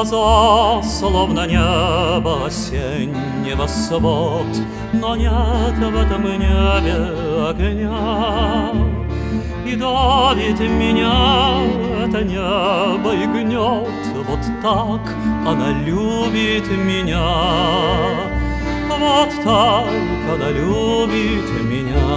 глаза, словно небо осеннего свод, но нет в этом небе огня. И давит меня это небо и гнет, вот так она любит меня. Вот так она любит меня.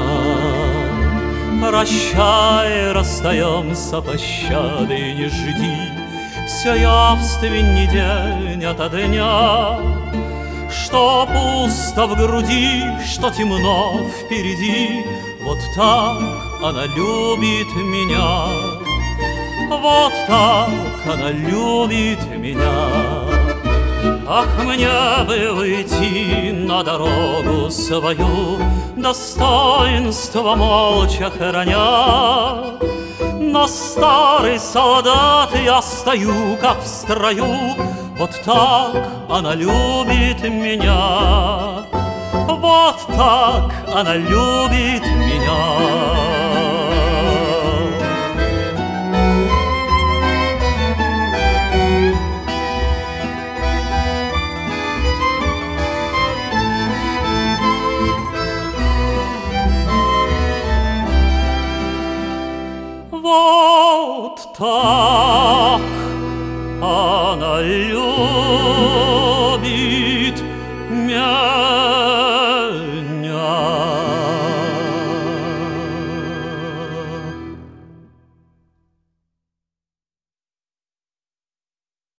Прощай, расстаемся, пощады не жди, все явственней день ото дня, что пусто в груди, что темно впереди. Вот так она любит меня. Вот так она любит меня. Ах, мне бы выйти на дорогу свою, достоинство молча храня. Но старый солдат, я стою, как в строю. Вот так она любит меня. Вот так она любит меня. Вот так она любит меня.